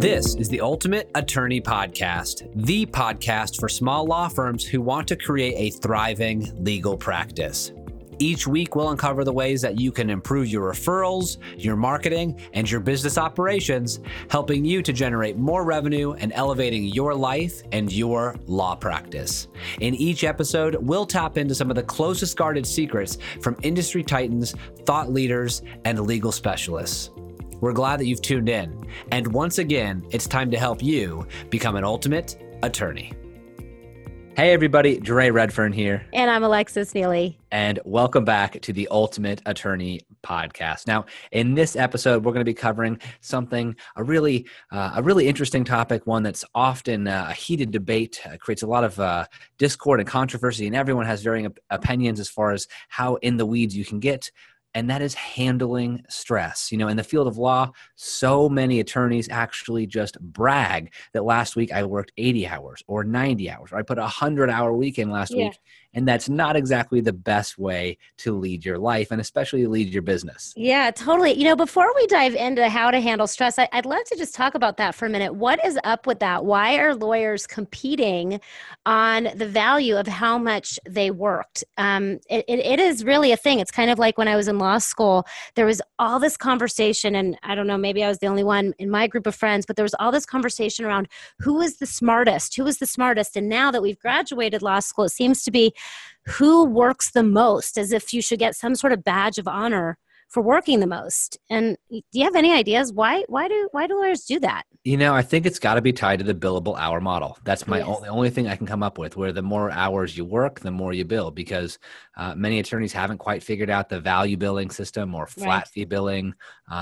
This is the Ultimate Attorney Podcast, the podcast for small law firms who want to create a thriving legal practice. Each week, we'll uncover the ways that you can improve your referrals, your marketing, and your business operations, helping you to generate more revenue and elevating your life and your law practice. In each episode, we'll tap into some of the closest guarded secrets from industry titans, thought leaders, and legal specialists. We're glad that you've tuned in. And once again, it's time to help you become an ultimate attorney. Hey everybody, Dre Redfern here. And I'm Alexis Neely. And welcome back to the Ultimate Attorney Podcast. Now, in this episode, we're going to be covering something, a really interesting topic, one that's often a heated debate, creates a lot of discord and controversy, and everyone has varying opinions as far as how in the weeds you can get. And that is handling stress. You know, in the field of law, so many attorneys actually just brag that last week I worked 80 hours or 90 hours, or I put a 100-hour weekend last week. And that's not exactly the best way to lead your life and especially lead your business. Yeah, totally. You know, before we dive into how to handle stress, I'd love to just talk about that for a minute. What is up with that? Why are lawyers competing on the value of how much they worked? It is really a thing. It's kind of like when I was in law school, there was all this conversation, and I don't know, maybe I was the only one in my group of friends, but there was all this conversation around who is the smartest, who is the smartest. And now that we've graduated law school, it seems to be who works the most, as if you should get some sort of badge of honor for working the most. And do you have any ideas why do lawyers do that? You know, I think it's got to be tied to the billable hour model. That's my only thing I can come up with, where the more hours you work, the more you bill, because many attorneys haven't quite figured out the value billing system or flat fee billing,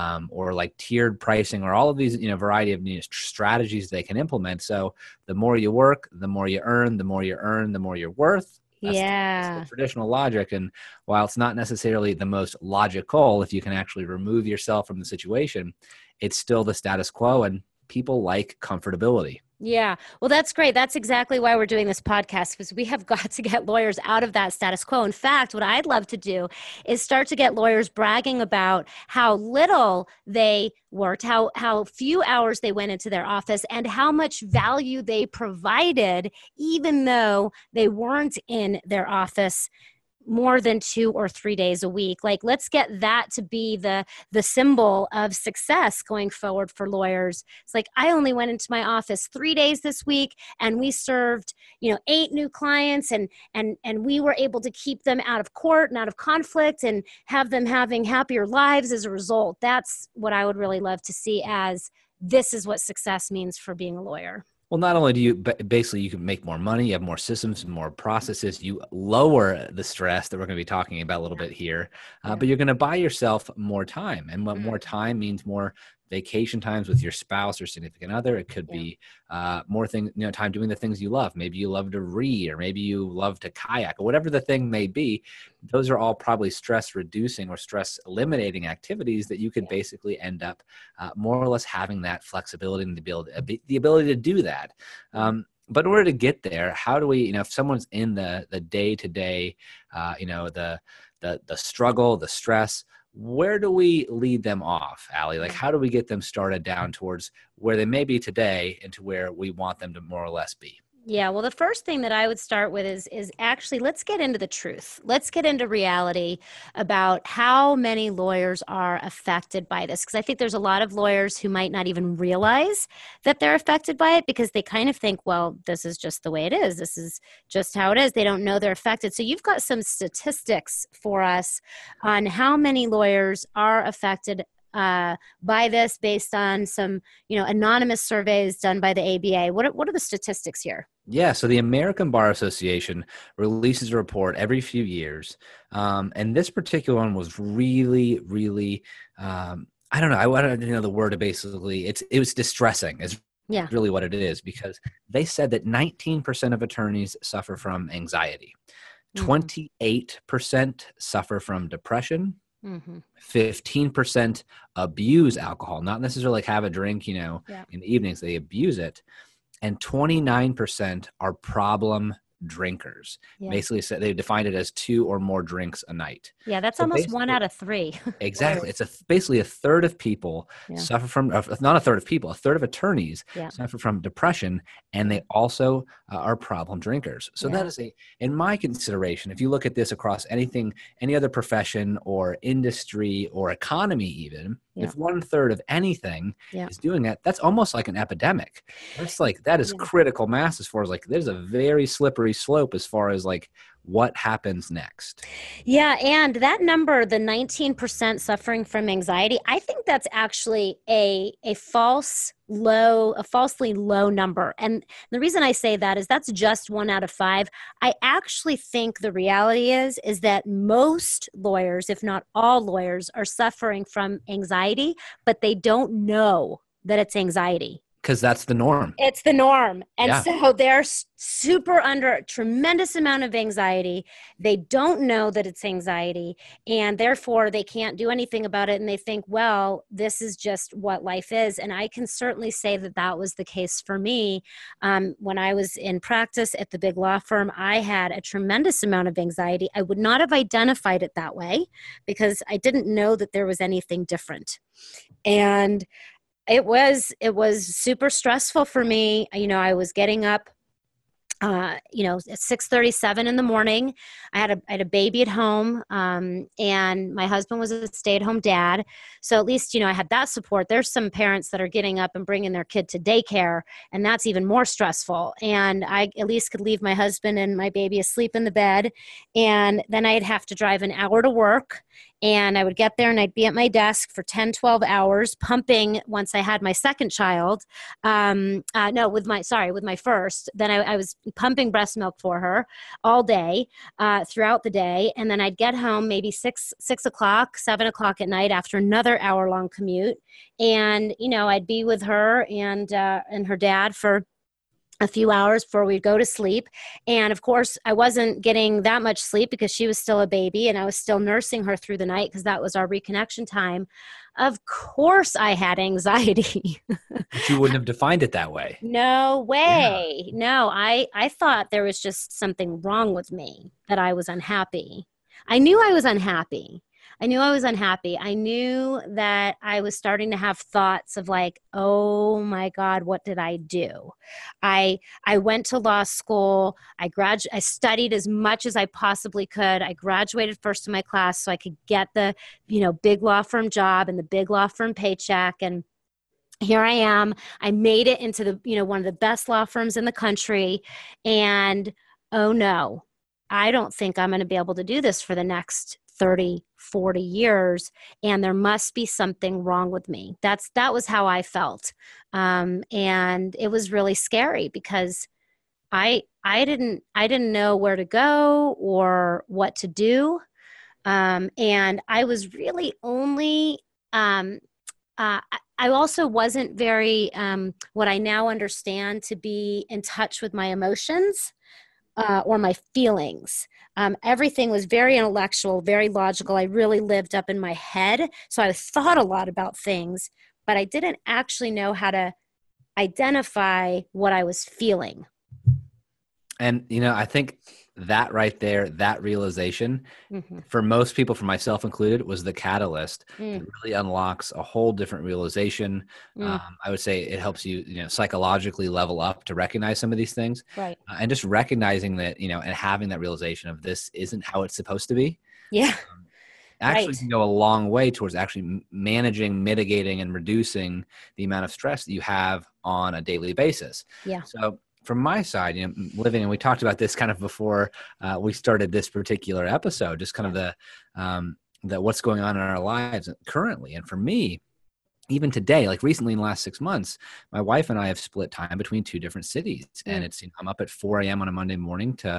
or like tiered pricing, or all of these, variety of strategies they can implement. So the more you work, the more you earn, the more you earn, the more you're worth. That's the traditional logic. And while it's not necessarily the most logical, if you can actually remove yourself from the situation, it's still the status quo, and people like comfortability. Yeah. Well, that's great. That's exactly why we're doing this podcast, because we have got to get lawyers out of that status quo. In fact, what I'd love to do is start to get lawyers bragging about how little they worked, how few hours they went into their office, and how much value they provided, even though they weren't in their office more than 2 or 3 days a week. Like, let's get that to be the symbol of success going forward for lawyers. It's like, I only went into my office 3 days this week, and we served, 8 new clients, and we were able to keep them out of court and out of conflict and have them having happier lives as a result. That's what I would really love to see, as this is what success means for being a lawyer. Well, not only do you, basically you can make more money, you have more systems and more processes, you lower the stress that we're going to be talking about a little bit here, but you're going to buy yourself more time. And what more time means more vacation times with your spouse or significant other. It could be more time doing the things you love. Maybe you love to read, or maybe you love to kayak, or whatever the thing may be. Those are all probably stress reducing or stress eliminating activities that you could basically end up more or less having that flexibility and the ability to do that. But in order to get there, how do we, if someone's in the day-to-day, the struggle, the stress, where do we lead them off, Allie? Like, how do we get them started down towards where they may be today and to where we want them to more or less be? Yeah, well, the first thing that I would start with is actually, let's get into the truth. Let's get into reality about how many lawyers are affected by this. Because I think there's a lot of lawyers who might not even realize that they're affected by it, because they kind of think, well, this is just the way it is. This is just how it is. They don't know they're affected. So you've got some statistics for us on how many lawyers are affected by this, based on some, anonymous surveys done by the ABA. What are the statistics here? Yeah, so the American Bar Association releases a report every few years, and this particular one was really, really, I don't know. I don't know the word. Basically, it was distressing. Is really what it is, because they said that 19% of attorneys suffer from anxiety, 28% suffer from depression. 15% abuse alcohol, not necessarily like have a drink, in the evenings, they abuse it. And 29% are problem drinkers. Yeah. Basically, so they defined it as 2 or more drinks a night. Yeah. That's So almost 1 basically, out of 3. exactly. It's basically a third of people Yeah. suffer from, not a third of people, a third of attorneys Yeah. suffer from depression, and they also are problem drinkers. So that is in my consideration, if you look at this across anything, any other profession or industry or economy, even if 1/3 of anything is doing that, that's almost like an epidemic. That is critical mass as far as there's a very slippery slope as far as what happens next. Yeah, and that number, the 19% suffering from anxiety, I think that's actually a falsely low number. And the reason I say that is that's just 1 out of 5. I actually think the reality is that most lawyers, if not all lawyers, are suffering from anxiety, but they don't know that it's anxiety. Because that's the norm. It's the norm. And so they're super under a tremendous amount of anxiety. They don't know that it's anxiety, and therefore they can't do anything about it. And they think, well, this is just what life is. And I can certainly say that that was the case for me. When I was in practice at the big law firm, I had a tremendous amount of anxiety. I would not have identified it that way because I didn't know that there was anything different. And it was super stressful for me. I was getting up, at 6:37 in the morning. I had a baby at home, and my husband was a stay-at-home dad. So at least, I had that support. There's some parents that are getting up and bringing their kid to daycare, and that's even more stressful. And I at least could leave my husband and my baby asleep in the bed, and then I'd have to drive an hour to work. And I would get there and I'd be at my desk for 10, 12 hours pumping once I had my second child. With my first. Then I was pumping breast milk for her all day, throughout the day. And then I'd get home maybe 6 o'clock, 7 o'clock at night after another hour-long commute. And, I'd be with her and her dad for a few hours before we'd go to sleep. And of course, I wasn't getting that much sleep because she was still a baby and I was still nursing her through the night because that was our reconnection time. Of course, I had anxiety. But you wouldn't have defined it that way. No way. Yeah. No, I thought there was just something wrong with me, that I was unhappy. I knew I was unhappy. I knew that I was starting to have thoughts of oh my God, what did I do? I went to law school. I studied as much as I possibly could. I graduated first in my class so I could get the, big law firm job and the big law firm paycheck. And here I am. I made it into the, one of the best law firms in the country. And oh no, I don't think I'm going to be able to do this for the next 30, 40 years, and there must be something wrong with me. That was how I felt. And it was really scary because I didn't know where to go or what to do. And I was really only, I also wasn't very, what I now understand to be in touch with my emotions. Or my feelings. Everything was very intellectual, very logical. I really lived up in my head. So I thought a lot about things, but I didn't actually know how to identify what I was feeling. And, I think that right there, that realization, for most people, for myself included, was the catalyst that really unlocks a whole different realization. I would say it helps you, psychologically level up to recognize some of these things. Right. And just recognizing that, and having that realization of this isn't how it's supposed to be. Yeah. Actually can go a long way towards actually managing, mitigating, and reducing the amount of stress that you have on a daily basis. Yeah. So from my side, living, and we talked about this kind of before we started this particular episode, just kind of the what's going on in our lives currently. And for me, even today, recently in the last 6 months, my wife and I have split time between 2 different cities. And it's, I'm up at 4 a.m. on a Monday morning to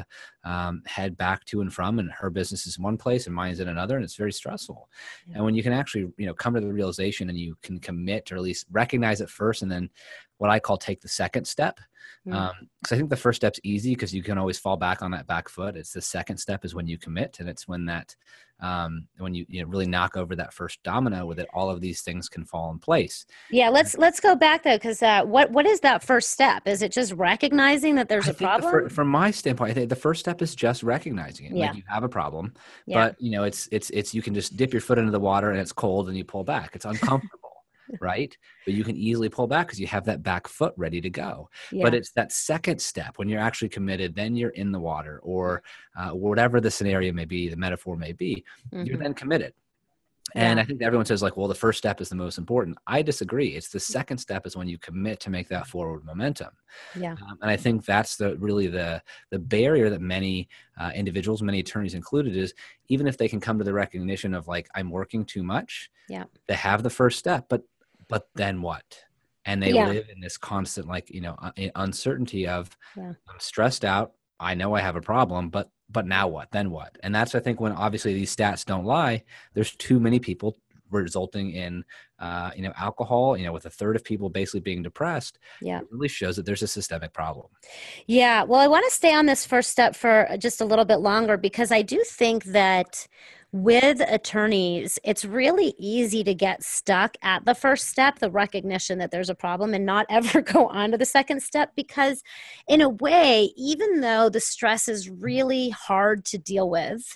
head back to and from, and her business is one place and mine's in another, and it's very stressful. Yeah. And when you can actually, come to the realization and you can commit, or at least recognize it first, and then what I call take the second step. Because I think the first step's easy because you can always fall back on that back foot. It's the second step is when you commit, and it's when that when you really knock over that first domino with it, all of these things can fall in place. Yeah, let's go back though, because what is that first step? Is it just recognizing that there's a problem? From my standpoint, I think the first step is just recognizing it. Yeah. Like you have a problem, Yeah. but it's you can just dip your foot into the water and it's cold and you pull back. It's uncomfortable. Right? But you can easily pull back because you have that back foot ready to go. Yeah. But it's that second step when you're actually committed, then you're in the water, or whatever the scenario may be, the metaphor may be, you're then committed. And I think that everyone says like, well, the first step is the most important. I disagree. It's the second step is when you commit to make that forward momentum. Yeah. And I think that's really the barrier that many individuals, many attorneys included, is even if they can come to the recognition of like, I'm working too much, they have the first step, but then what? And they live in this constant, uncertainty of I'm stressed out. I know I have a problem, but now what? Then what? And that's, I think, when obviously these stats don't lie, there's too many people resulting in, alcohol, with a third of people basically being depressed. Yeah. It really shows that there's a systemic problem. Yeah. Well, I want to stay on this first step for just a little bit longer, because I do think that with attorneys, it's really easy to get stuck at the first step, the recognition that there's a problem, and not ever go on to the second step, because in a way, even though the stress is really hard to deal with,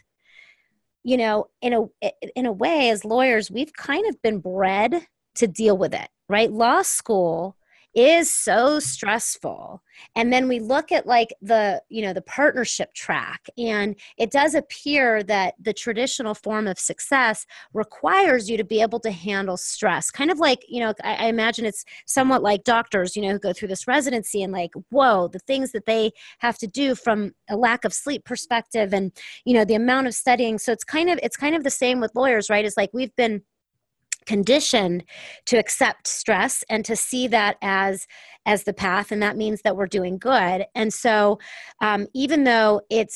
in a way, as lawyers, we've kind of been bred to deal with it, right? Law school is so stressful. And then we look at the partnership track, and it does appear that the traditional form of success requires you to be able to handle stress. Kind of like, I imagine it's somewhat like doctors, who go through this residency and whoa, the things that they have to do from a lack of sleep perspective and, the amount of studying. So it's kind of the same with lawyers, right? It's like we've been conditioned to accept stress and to see that as the path, and that means that we're doing good. And so even though it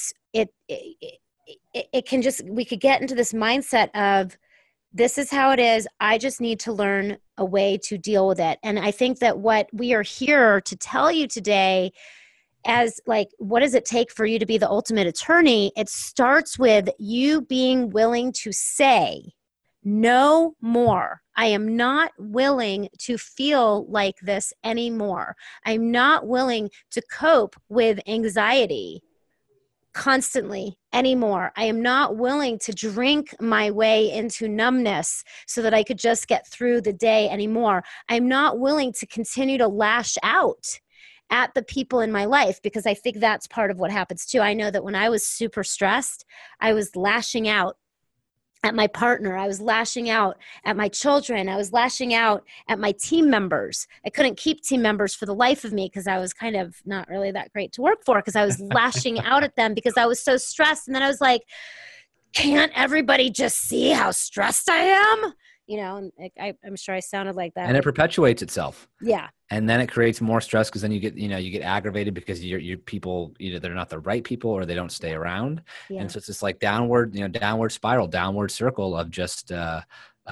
can we could get into this mindset of, this is how it is, I just need to learn a way to deal with it. And I think that what we are here to tell you today, as what does it take for you to be the ultimate attorney? It starts with you being willing to say, no more. I am not willing to feel like this anymore. I'm not willing to cope with anxiety constantly anymore. I am not willing to drink my way into numbness so that I could just get through the day anymore. I'm not willing to continue to lash out at the people in my life, because I think that's part of what happens too. I know that when I was super stressed, I was lashing out at my partner. I was lashing out at my children. I was lashing out at my team members. I couldn't keep team members for the life of me because I was kind of not really that great to work for, because I was lashing out at them because I was so stressed. And then I was like, can't everybody just see how stressed I am? And I'm sure I sounded like that. And it perpetuates itself. Yeah. And then it creates more stress, because then you get aggravated because your people, either they're not the right people or they don't stay around. Yeah. And so it's this downward spiral, downward circle of just, not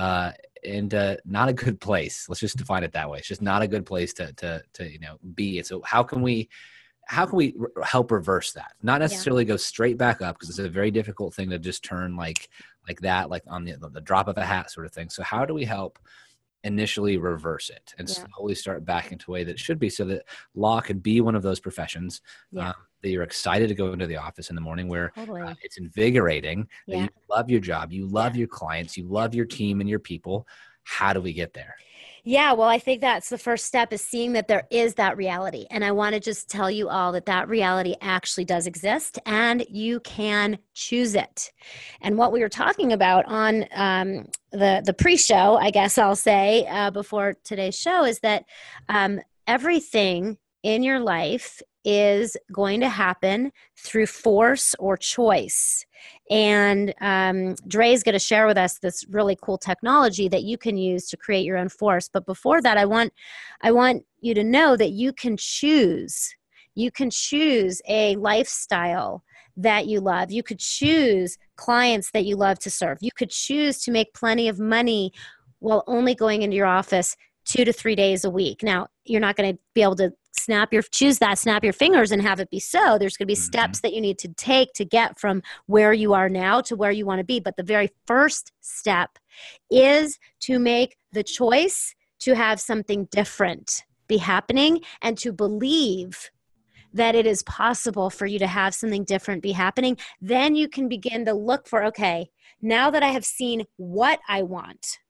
a good place. Let's just define it that way. It's just not a good place to be. And so how can we help reverse that? Not necessarily go straight back up, because it's a very difficult thing to just turn like that, like on the drop of a hat sort of thing. So how do we help initially reverse it and slowly start back into a way that it should be, so that law could be one of those professions that you're excited to go into the office in the morning, where it's invigorating, that you love your job, you love your clients, you love your team and your people. How do we get there? Yeah, well, I think that's the first step, is seeing that there is that reality. And I want to just tell you all that reality actually does exist, and you can choose it. And what we were talking about on the pre-show, I guess I'll say, before today's show, is that everything in your life is going to happen through force or choice. And Dre is going to share with us this really cool technology that you can use to create your own force. But before that, I want you to know that you can choose a lifestyle that you love. You could choose clients that you love to serve. You could choose to make plenty of money while only going into your office 2 to 3 days a week. Now, you're not going to be able to snap your fingers and have it be so. There's going to be steps that you need to take to get from where you are now to where you want to be. But the very first step is to make the choice to have something different be happening and to believe that it is possible for you to have something different be happening. Then you can begin to look for, okay, now that I have seen what I want,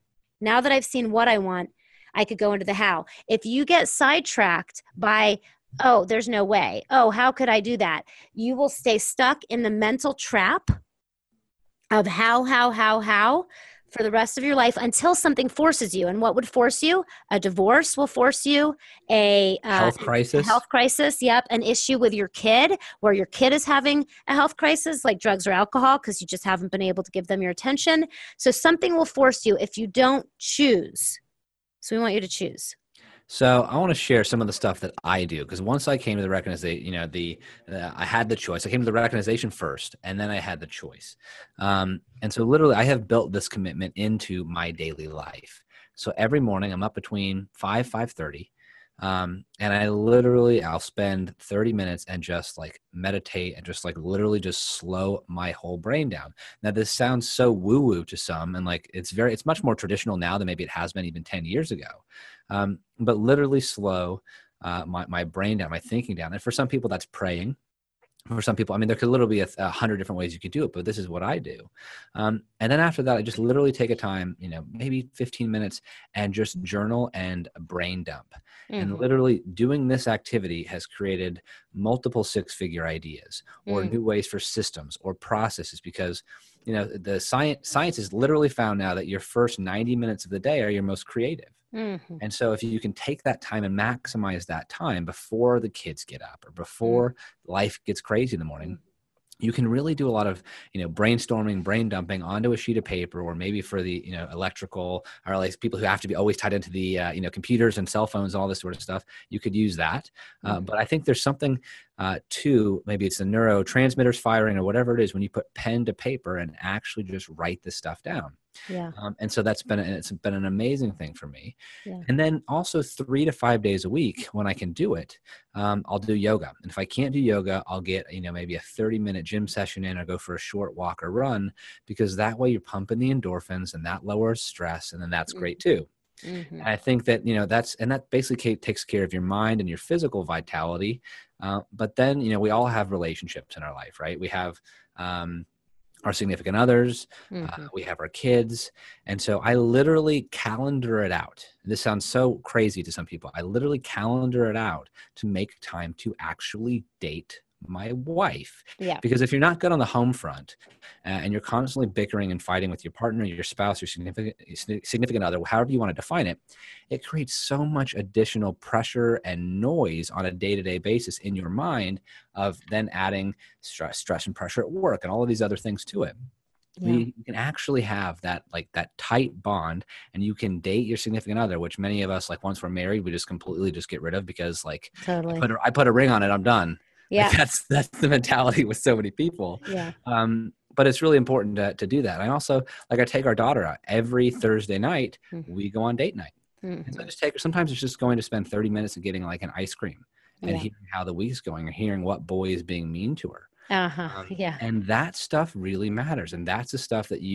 I could go into the how. If you get sidetracked by, oh, there's no way. Oh, how could I do that? You will stay stuck in the mental trap of how for the rest of your life until something forces you. And what would force you? A divorce will force you. A health crisis. A health crisis. Yep. An issue with your kid where your kid is having a health crisis like drugs or alcohol because you just haven't been able to give them your attention. So something will force you if you don't choose. So we want you to choose. So I want to share some of the stuff that I do, because once I came to the recognition, I had the choice. I came to the recognition first, and then I had the choice. And so literally I have built this commitment into my daily life. So every morning I'm up between 5:30. And I'll spend 30 minutes and just like meditate and just like literally just slow my whole brain down. Now this sounds so woo woo to some, and like, it's much more traditional now than maybe it has been even 10 years ago. But literally slow, my brain down, my thinking down. And for some people that's praying. For some people, I mean, there could literally be 100 different ways you could do it, but this is what I do. And then after that, I just literally take a time, maybe 15 minutes and just journal and brain dump. And literally doing this activity has created multiple six-figure ideas or new ways for systems or processes, because, the science has literally found now that your first 90 minutes of the day are your most creative. And so if you can take that time and maximize that time before the kids get up or before life gets crazy in the morning, you can really do a lot of, brainstorming, brain dumping onto a sheet of paper, or maybe for the, electrical, or like people who have to be always tied into the, computers and cell phones, all this sort of stuff. You could use that. But I think there's something to, maybe it's the neurotransmitters firing or whatever it is, when you put pen to paper and actually just write this stuff down. Yeah. And so it's been an amazing thing for me. Yeah. And then also 3 to 5 days a week when I can do it, I'll do yoga. And if I can't do yoga, I'll get, maybe a 30-minute gym session in, or go for a short walk or run, because that way you're pumping the endorphins and that lowers stress. And then that's great too. And I think that, that basically takes care of your mind and your physical vitality. But then, we all have relationships in our life, right? We have, our significant others, we have our kids. And so I literally calendar it out. This sounds so crazy to some people. I literally calendar it out to make time to actually date my wife. Yeah. Because if you're not good on the home front, and you're constantly bickering and fighting with your partner, your spouse, your significant other, however you want to define it, it creates so much additional pressure and noise on a day-to-day basis in your mind, of then adding stress and pressure at work and all of these other things to it. Yeah. You can actually have that tight bond, and you can date your significant other, which many of us, like, once we're married, we just completely just get rid of, because like, totally. I put a ring on it, I'm done. Yeah. Like, that's the mentality with so many people. Yeah. But it's really important to do that. I also, I take our daughter out every Thursday night. We go on date night. And so I just take her. Sometimes it's just going to spend 30 minutes and getting like an ice cream and hearing how the week's going, or hearing what boy is being mean to her. Yeah. And that stuff really matters. And that's the stuff that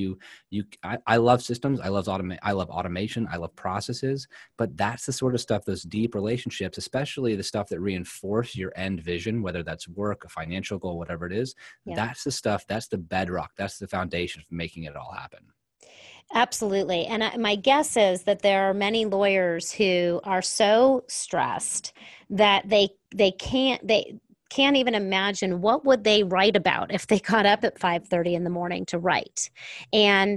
I love systems. I love automation. I love processes, but that's the sort of stuff, those deep relationships, especially the stuff that reinforce your end vision, whether that's work, a financial goal, whatever it is. Yeah. That's the stuff, that's the bedrock. That's the foundation of making it all happen. Absolutely. And my guess is that there are many lawyers who are so stressed that they can't even imagine what would they write about if they got up at 5:30 in the morning to write. And,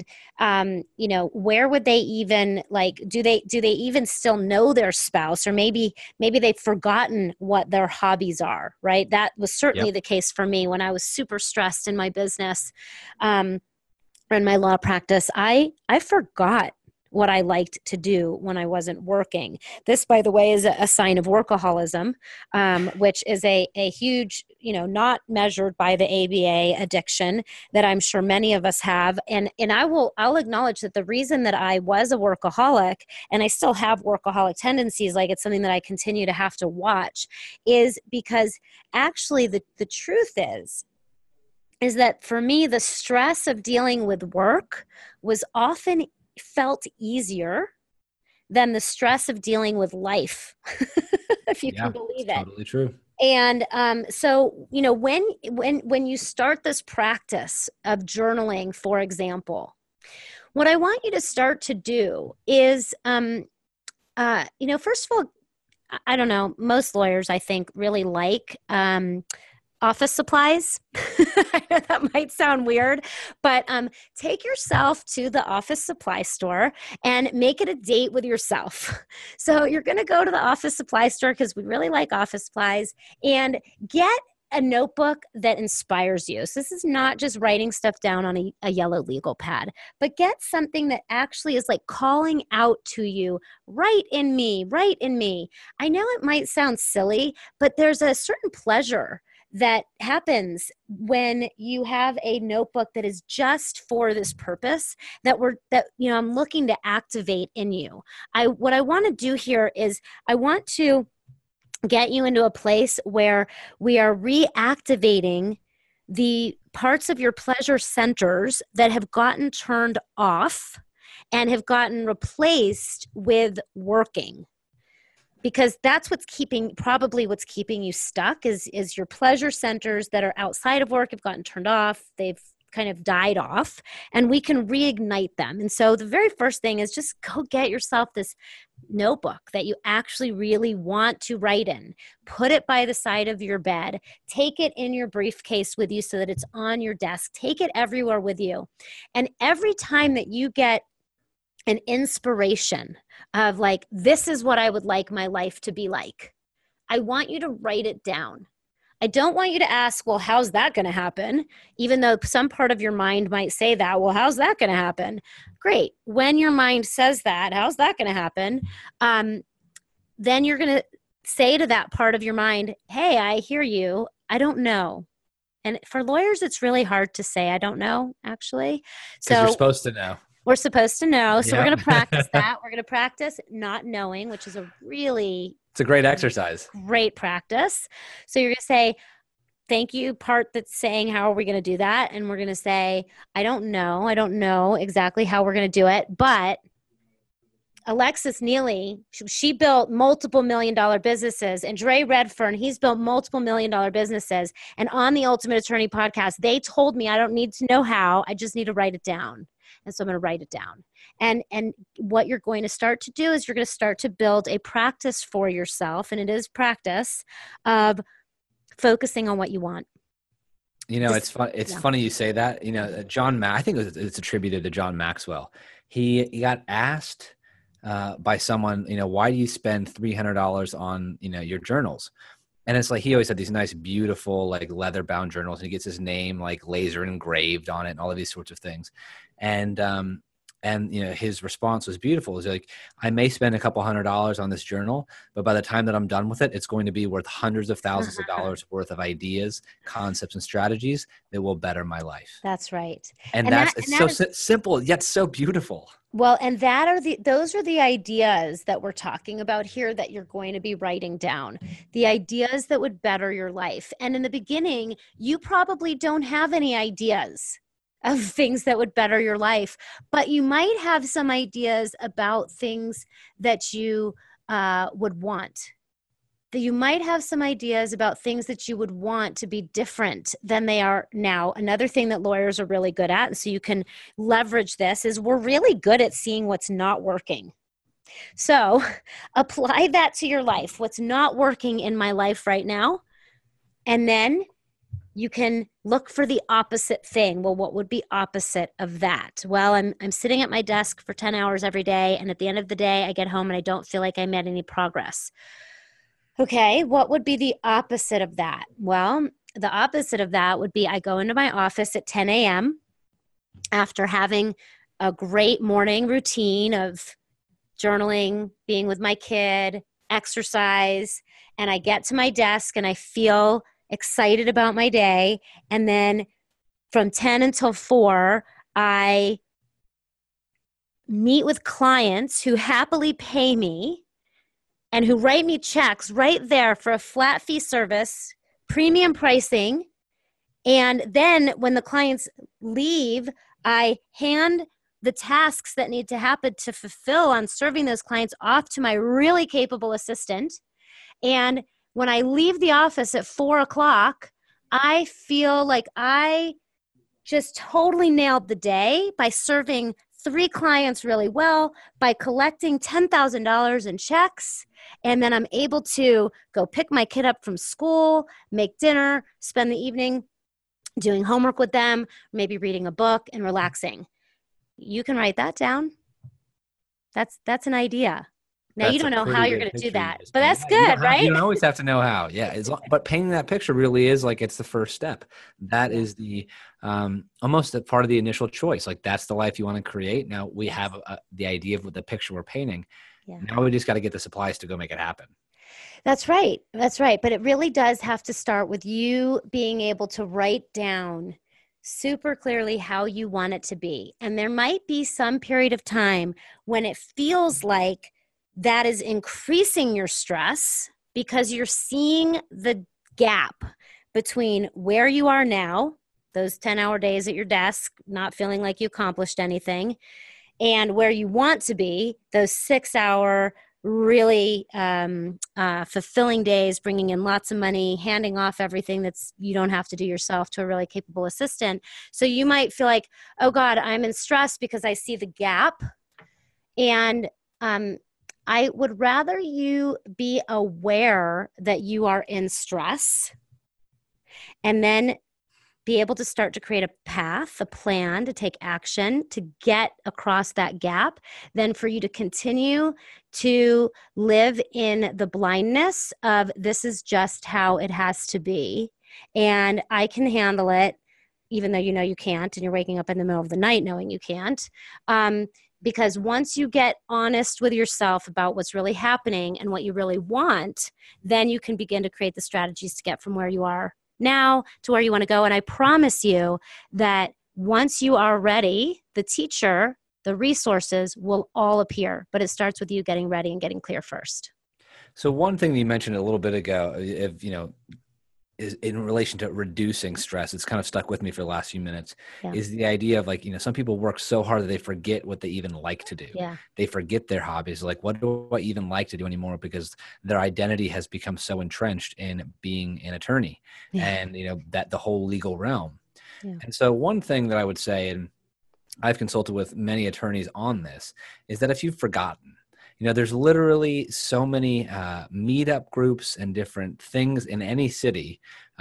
where would they even, do they even still know their spouse, or maybe they've forgotten what their hobbies are, right? That was certainly the case for me when I was super stressed in my business, in my law practice. I forgot what I liked to do when I wasn't working. This, by the way, is a sign of workaholism, which is a huge, not measured by the ABA addiction that I'm sure many of us have. And I'll acknowledge that the reason that I was a workaholic, and I still have workaholic tendencies, like it's something that I continue to have to watch, is because actually the truth is that for me, the stress of dealing with work was often felt easier than the stress of dealing with life, if you can believe it. Totally true. And so, when you start this practice of journaling, for example, what I want you to start to do is, first of all, I don't know, most lawyers, I think, really like office supplies. That might sound weird, but take yourself to the office supply store and make it a date with yourself. So you're going to go to the office supply store because we really like office supplies, and get a notebook that inspires you. So this is not just writing stuff down on a yellow legal pad, but get something that actually is like calling out to you, write in me, write in me. I know it might sound silly, but there's a certain pleasure that happens when you have a notebook that is just for this purpose that I'm looking to activate in you. What I want to do here is I want to get you into a place where we are reactivating the parts of your pleasure centers that have gotten turned off and have gotten replaced with working. Because that's what's keeping you stuck is your pleasure centers that are outside of work have gotten turned off. They've kind of died off, and we can reignite them. And so the very first thing is just go get yourself this notebook that you actually really want to write in. Put it by the side of your bed. Take it in your briefcase with you so that it's on your desk. Take it everywhere with you. And every time that you get an inspiration of like, this is what I would like my life to be like, I want you to write it down. I don't want you to ask, well, how's that going to happen? Even though some part of your mind might say that, well, how's that going to happen? Great. When your mind says that, how's that going to happen? Then you're going to say to that part of your mind, hey, I hear you. I don't know. And for lawyers, it's really hard to say, I don't know, actually. Because you're supposed to know. We're supposed to know. So we're going to practice that. We're going to practice not knowing, which is it's a great exercise. Great practice. So you're going to say, thank you part that's saying, how are we going to do that? And we're going to say, I don't know. I don't know exactly how we're going to do it. But Alexis Neely, she built multiple $1 million businesses. And Dre Redfern, he's built multiple $1 million businesses. And on the Ultimate Attorney podcast, they told me I don't need to know how. I just need to write it down. And so I'm going to write it down. And what you're going to start to do is you're going to start to build a practice for yourself. And it is practice of focusing on what you want. It's fun. It's funny you say that. I think it's attributed to John Maxwell. He got asked by someone, why do you spend $300 on, your journals? And it's like, he always had these nice, beautiful, like leather bound journals, and he gets his name like laser engraved on it and all of these sorts of things. And his response was beautiful. It was like, I may spend a couple $100 on this journal, but by the time that I'm done with it, it's going to be worth hundreds of thousands of dollars worth of ideas, concepts, and strategies that will better my life. That's right. And it's so simple, yet so beautiful. Well, and those are the ideas that we're talking about here that you're going to be writing down. The ideas that would better your life. And in the beginning, you probably don't have any ideas of things that would better your life, but you might have some ideas about things that you would want. That you might have some ideas about things that you would want to be different than they are now. Another thing that lawyers are really good at, and so you can leverage this, is we're really good at seeing what's not working. So apply that to your life. What's not working in my life right now? And then you can look for the opposite thing. Well, what would be opposite of that? Well, I'm sitting at my desk for 10 hours every day, and at the end of the day, I get home and I don't feel like I made any progress. Okay, what would be the opposite of that? Well, the opposite of that would be I go into my office at 10 a.m. after having a great morning routine of journaling, being with my kid, exercise, and I get to my desk and I feel excited about my day. And then from 10 until 4, I meet with clients who happily pay me and who write me checks right there for a flat fee service, premium pricing. And then when the clients leave, I hand the tasks that need to happen to fulfill on serving those clients off to my really capable assistant. And when I leave the office at 4 o'clock, I feel like I just totally nailed the day by serving 3 clients really well, by collecting $10,000 in checks. And then I'm able to go pick my kid up from school, make dinner, spend the evening doing homework with them, maybe reading a book and relaxing. You can write that down. That's an idea. Now, you That's a don't know pretty how you're good going to do picture you that, just but painted. that's Yeah, good, you right? don't always have to know how. Yeah, but painting that picture really is like it's the first step. That is the almost a part of the initial choice. Like that's the life you want to create. Now we have the idea of the picture we're painting. Yeah. Now we just got to get the supplies to go make it happen. That's right. That's right. But it really does have to start with you being able to write down super clearly how you want it to be. And there might be some period of time when it feels like that is increasing your stress because you're seeing the gap between where you are now, those 10-hour days at your desk, not feeling like you accomplished anything, and where you want to be, those 6-hour really fulfilling days, bringing in lots of money, handing off everything that's you don't have to do yourself to a really capable assistant. So you might feel like, oh God, I'm in stress because I see the gap. And I would rather you be aware that you are in stress and then be able to start to create a path, a plan to take action to get across that gap, than for you to continue to live in the blindness of this is just how it has to be. And I can handle it, even though you know you can't, and you're waking up in the middle of the night knowing you can't. Because once you get honest with yourself about what's really happening and what you really want, then you can begin to create the strategies to get from where you are now to where you want to go. And I promise you that once you are ready, the teacher, the resources will all appear, but it starts with you getting ready and getting clear first. So one thing that you mentioned a little bit ago, if is in relation to reducing stress, it's kind of stuck with me for the last few minutes, is the idea of like, some people work so hard that they forget what they even like to do. Yeah. They forget their hobbies. Like, what do I even like to do anymore? Because their identity has become so entrenched in being an attorney and, that the whole legal realm. Yeah. And so one thing that I would say, and I've consulted with many attorneys on this, is that if you've forgotten, there's literally so many meetup groups and different things in any city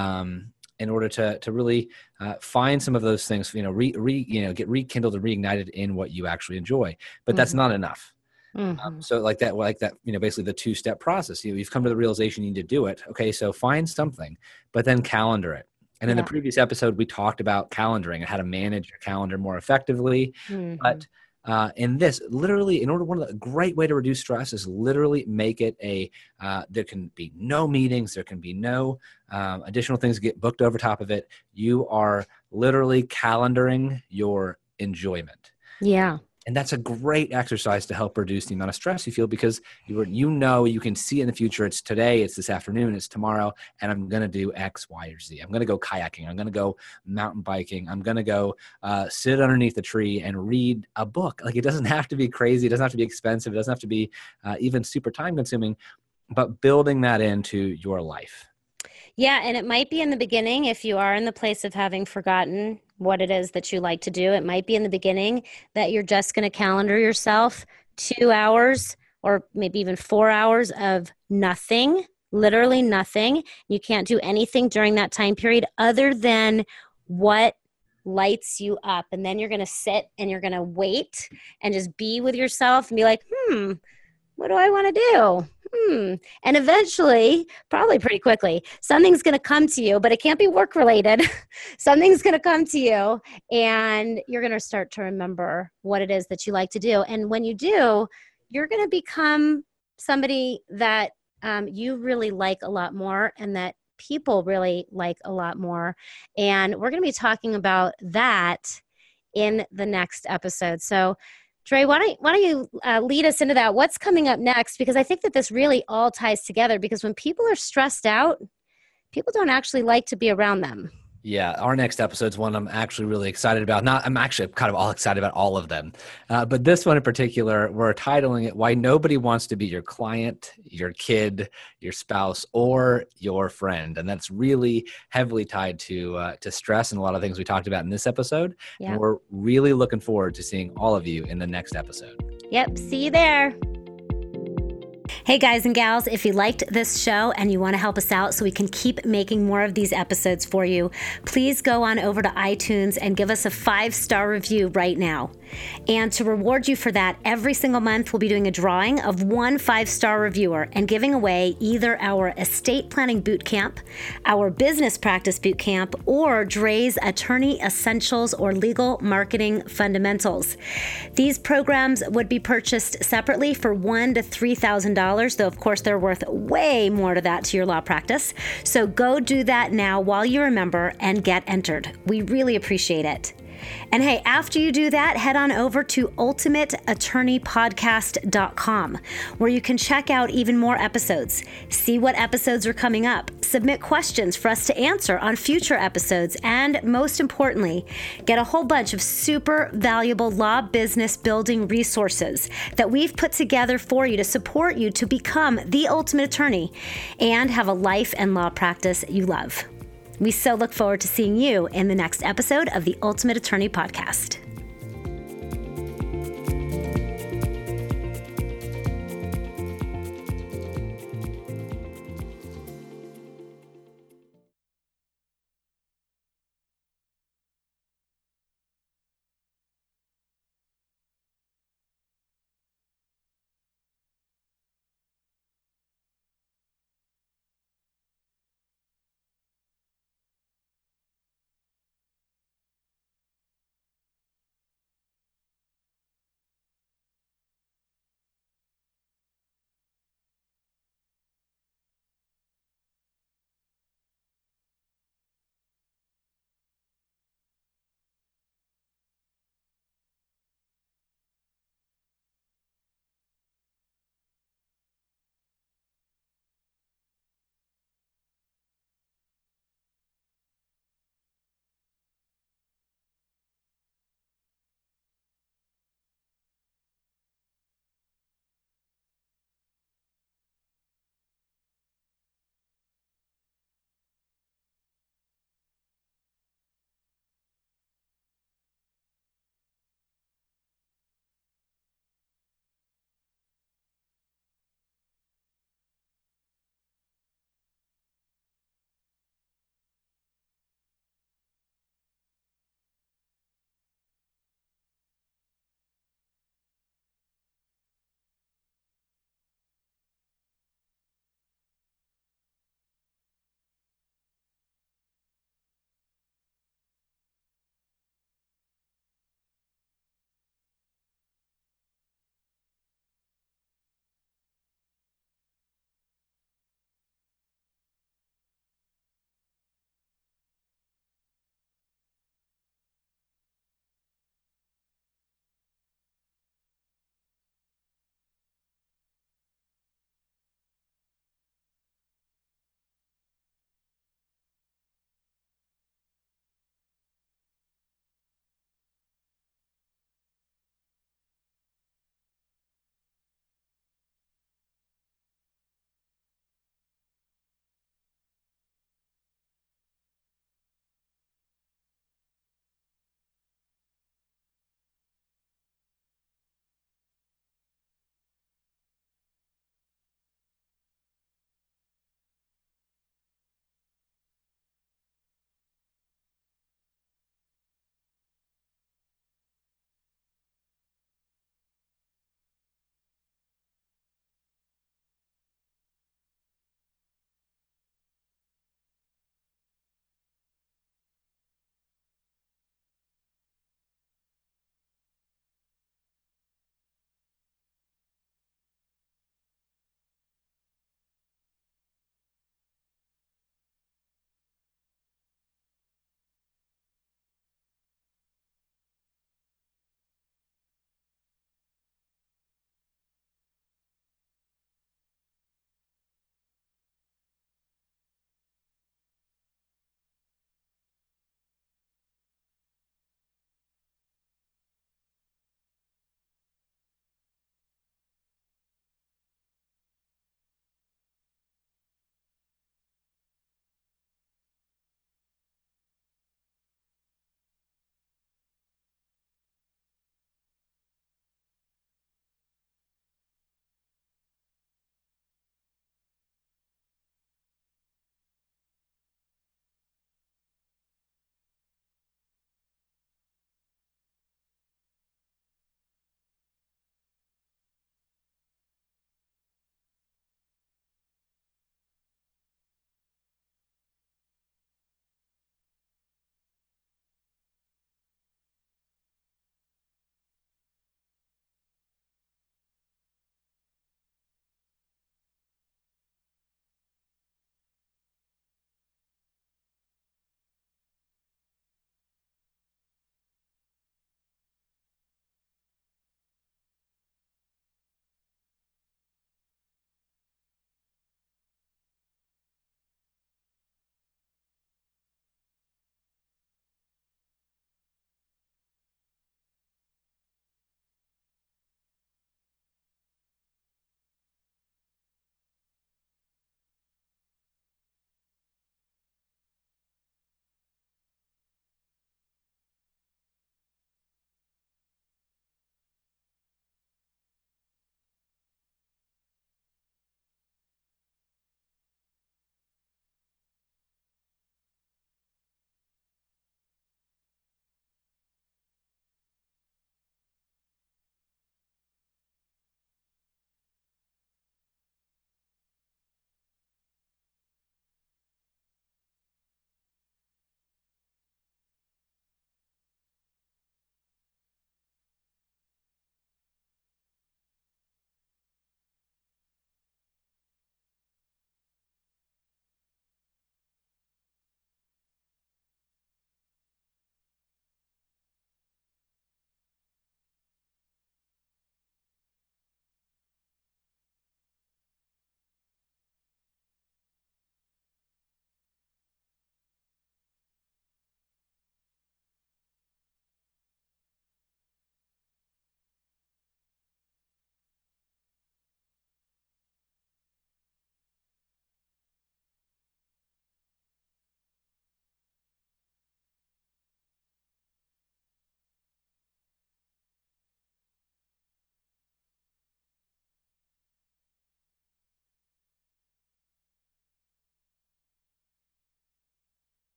in order to really find some of those things, get rekindled and reignited in what you actually enjoy. But that's not enough. So like that, basically the 2-step process. You've come to the realization you need to do it. Okay, so find something, but then calendar it. And in the previous episode, we talked about calendaring and how to manage your calendar more effectively. But in this, literally, one of the great way to reduce stress is literally make it there can be no meetings. There can be no additional things get booked over top of it. You are literally calendaring your enjoyment. Yeah. And that's a great exercise to help reduce the amount of stress you feel, because you can see in the future, it's today, it's this afternoon, it's tomorrow, and I'm going to do X, Y, or Z. I'm going to go kayaking. I'm going to go mountain biking. I'm going to go sit underneath a tree and read a book. Like, it doesn't have to be crazy. It doesn't have to be expensive. It doesn't have to be even super time consuming, but building that into your life. Yeah, and it might be in the beginning, if you are in the place of having forgotten what it is that you like to do, it might be in the beginning that you're just going to calendar yourself 2 hours or maybe even 4 hours of nothing, literally nothing. You can't do anything during that time period other than what lights you up. And then you're going to sit and you're going to wait and just be with yourself and be like, what do I want to And eventually, probably pretty quickly, something's going to come to you, but it can't be work related. Something's going to come to you and you're going to start to remember what it is that you like to do. And when you do, you're going to become somebody that you really like a lot more and that people really like a lot more. And we're going to be talking about that in the next episode. So Dre, why don't you lead us into that? What's coming up next? Because I think that this really all ties together, because when people are stressed out, people don't actually like to be around them. Yeah, our next episode is one I'm actually really excited about. I'm actually kind of all excited about all of them. But this one in particular, we're titling it, Why Nobody Wants to Be Your Client, Your Kid, Your Spouse, or Your Friend. And that's really heavily tied to stress and a lot of things we talked about in this episode. Yeah. And we're really looking forward to seeing all of you in the next episode. Yep, see you there. Hey guys and gals, if you liked this show and you want to help us out so we can keep making more of these episodes for you, please go on over to iTunes and give us a 5-star review right now. And to reward you for that, every single month we'll be doing a drawing of one 5-star reviewer and giving away either our estate planning boot camp, our business practice boot camp, or Dre's attorney essentials or legal marketing fundamentals. These programs would be purchased separately for $1,000 to $3,000, though of course they're worth way more to that to your law practice. So go do that now while you remember and get entered. We really appreciate it. And hey, after you do that, head on over to ultimateattorneypodcast.com, where you can check out even more episodes, see what episodes are coming up, submit questions for us to answer on future episodes, and most importantly, get a whole bunch of super valuable law business building resources that we've put together for you to support you to become the ultimate attorney and have a life and law practice you love. We so look forward to seeing you in the next episode of the Ultimate Attorney Podcast.